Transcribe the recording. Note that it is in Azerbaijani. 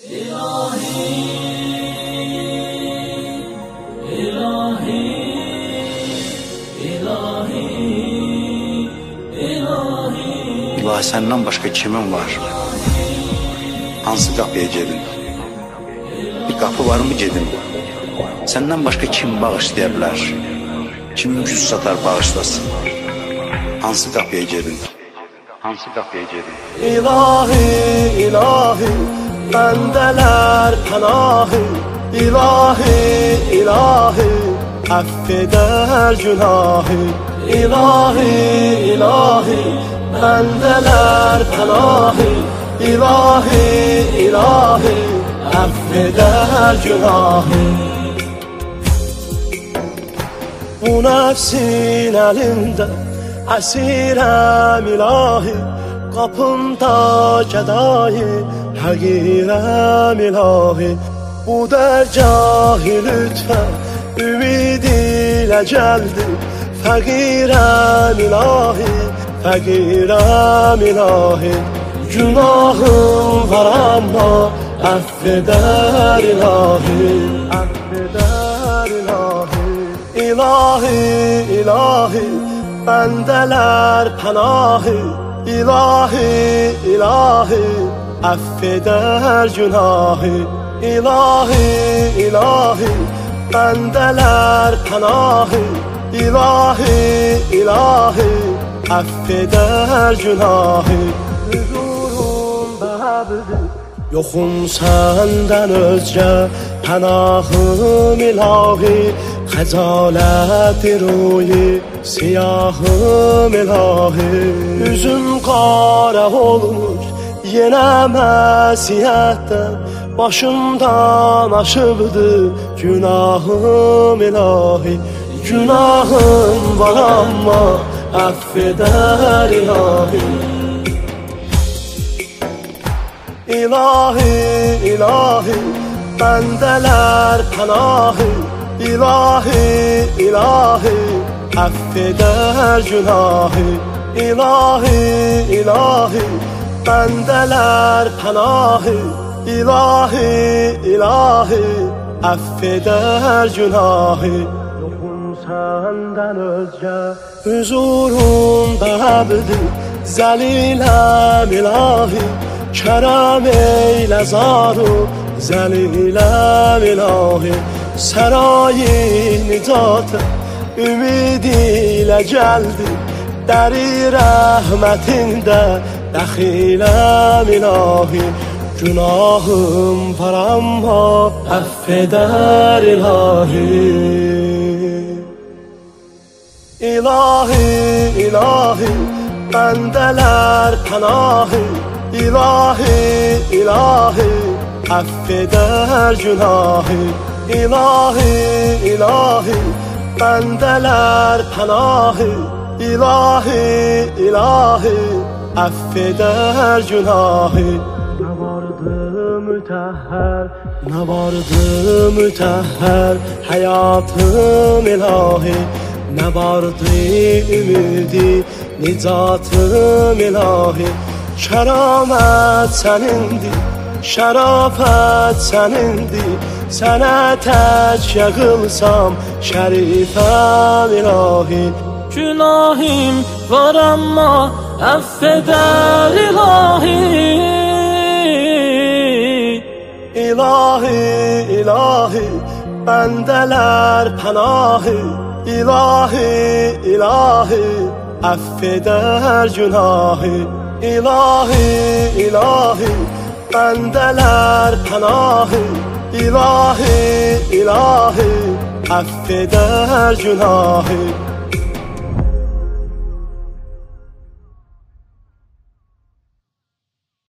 İlahi, ilahi, ilahi, ilahi. İlahi, səndən başqa kimin var? Hansı qapıya gedin? Bir qapı varmı gedin? Səndən başqa kim bağışlaya bilər? Kim güc satar bağışlasın? Hansı qapıya gedin? Hansı qapıya gedin? İlahi, ilahi, bendeler panahi. İlahi, ilahi, affeder günahı. İlahi, ilahi, bendeler panahi. İlahi, ilahi, affeder günahı. Bu nefsin elinde esirem ilahi. Kapımda gedayı həqirəm ilahi. Bu dərgâhi lütfən ümid ilə gəldi. Fəqirəm ilahi, fəqirəm ilahi. Günahım var amma əffedər ilahi, əffedər ilahi. İlahi, ilahi, bəndələr pənahı. İlahi, ilahi, affeder günahı. İlahi, ilahi, bendeler pənahı. İlahi, ilahi, affeder günahı. Huzurum bəbdir, yoxum səndən özgə. Pənahım ilahi, xəcalət ruyi, siyahım ilahi. Üzüm qara olmuş yenə məsiyətdən. Başımdan aşıbdı günahım ilahi. Günahım var amma əffedər ilahi. İlahi, ilahi, bendeler pənahı. İlahi, ilahi, affeder günahı. İlahi, ilahi, bendeler pənahı. İlahi, ilahi, affeder günahı. Yoxum səndən özgə, huzurum bəbdir. Zəliləm ilahi, kərəm eylə zaru. Zəliləm ilahi, sərayi nicatə ümid ilə gəldi. Dəri rəhmətində dəxiləm ilahi. Günahım var amma əffedər ilahi. İlahi, ilahi, bendeler pənahı. İlahi, ilahi, affeder günahı. İlahi, ilahi, bendeler pənahı. İlahi, ilahi, affeder günahı. Ne vardı mütəhhər, ne vardı mütəhhər, hayatım ilahi. Ne vardı ümidi, nicatım ilahi. Kəramət sənindir, şərafət sənindir. Sənə tək yığılsam şərifəm ilahi. Günahım var amma affeder ilahi. İlahi, ilahi, bendeler pənahı. İlahi, ilahi, affeder günahı. İlahi, ilahi, bendeler pənahı. İlahi, ilahi, affeder günahı.